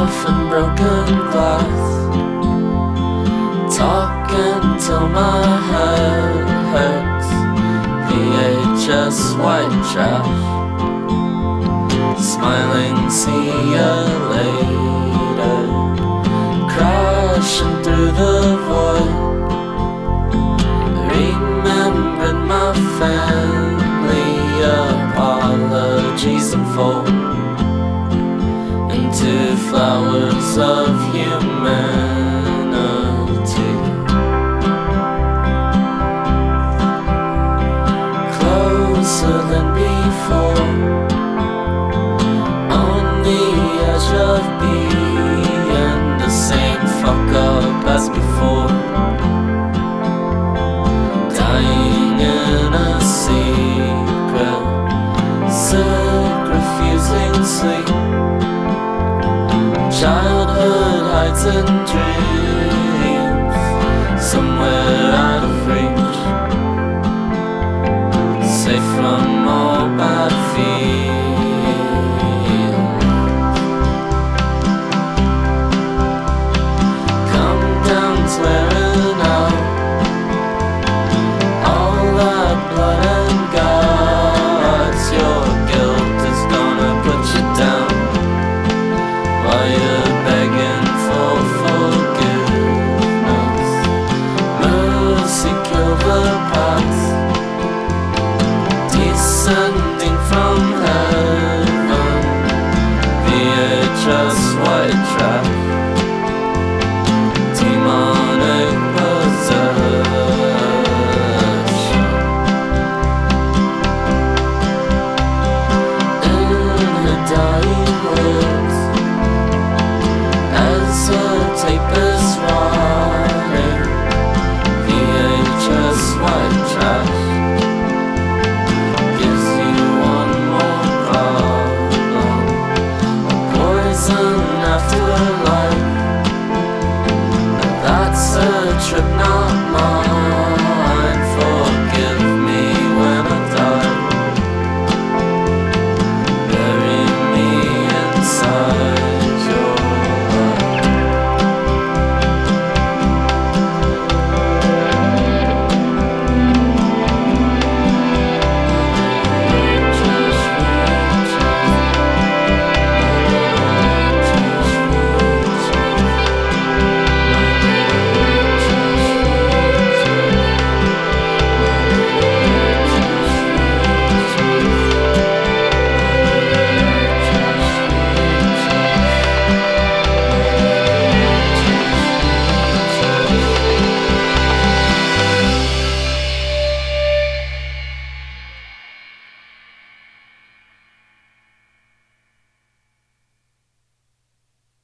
off and broken glass, talking till my head hurts. VHS white trash, smiling, see ya later, crashing through the void. Remembered my family, apologies unfold into flowers of humanity. Closer than before, on the edge of being the same fuck up as before, dying in a secret, sick, refusing sleep. Childhood hides in dreams, somewhere out of reach, safe from all bad feelings. Come down swearing out all that blood and guts. Your guilt is gonna put you down while you're begging for forgiveness. Mercy kill the past, descending from heaven. VHS white trash, demonic possession. In her dying words, as her tape is rotting, VHS white trash gives you one more problem, a poison after life.